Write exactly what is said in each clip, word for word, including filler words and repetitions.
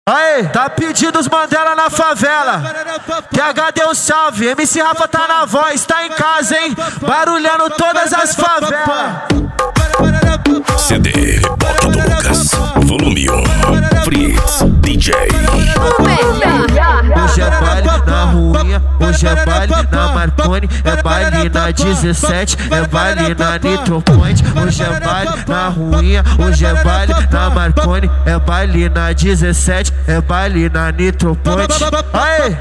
Aê, tá pedindo os Mandela na favela. Q H deu um salve, M C Rafa tá na voz, tá em casa, hein? Barulhando todas as favelas. C D Reboque do Lucas, volume um, Fritz, D J. Hoje é baile na ruinha, hoje é baile na Marconi, é baile na dezessete, é baile na Nitro Point. Hoje é baile na ruinha, hoje é baile na Marconi, é baile na dezessete, é baile na Nitro Point. Aê!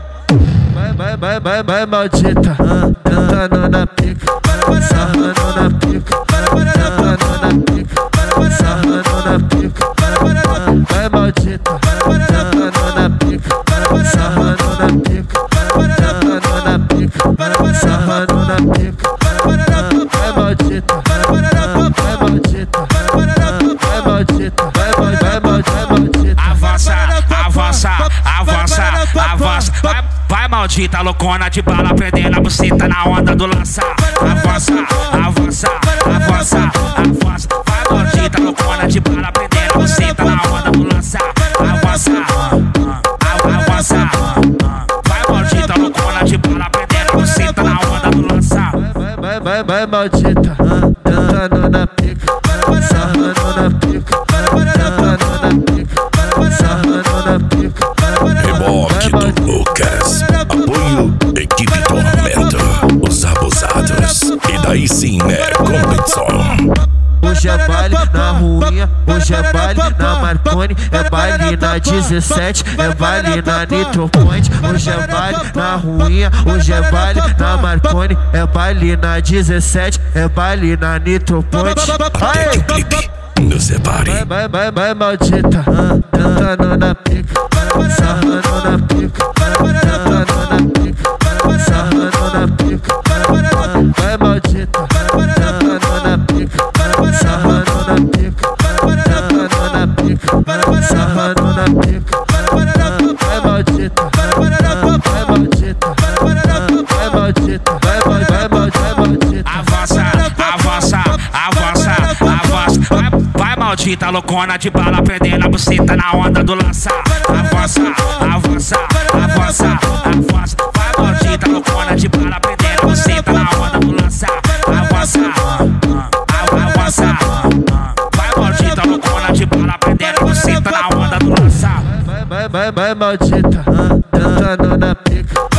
Vai, vai, vai, vai, vai, maldita, dando na pica, sarrando na pica, dando na pica, sarrando na pica. Vai, maldita, dando na pica, sarrando na pica, dando na pica, sarrando na pica. Vai, maldita, vai, maldita, vai, maldita, vai, vai, vai, maldita. Avança, avança, avança, avança. Vai, vai, maldita, loucona de bala, prendendo a buceta na onda do lança. Avança, avança, avança, avança. Vai, maldita, loucona de bala, prendendo a buceta na onda do lança. Avança, avança. Vai, maldita, loucona de bala, prendendo a buceta na onda do lança. Vai, vai, vai, vai, maldita, dando na pica, sarrando na pica, dando na pica, sarrando na pica. Reboque do Lucas, apoio equipe Tormento, os abusados, e daí sim é competição. Hoje é baile na ruinha, hoje é baile na Marconi, é baile na dezessete, é baile na Nitro Point. Hoje é baile na ruinha, hoje é baile na Marconi, é baile na dezessete, é baile na Nitro Point. Até que o clipe nos separe. Vai, vai, vai, vai, maldita, dando na pica, sarrando na pica, dando na pica, sarrando na pica. Vai, maldita, dando na pica, sarrando na pica, dando na pica, sarrando na pica. Vai, maldita, vai, maldita, vai, maldita, vai, vai, vai, vai, maldita. Avança, avança, avança, avança. Vai, vai, maldita, loucona de bala, prendendo a buceta na onda do lança. Avança, avança, avança, avança. Vai, maldita, loucona de bala, prendendo a buceta na onda do lança. Avança, avança. Vai, maldita, loucona de bala, prendendo a buceta na onda do lança. Vai, vai, vai, vai, maldita, dando na pica,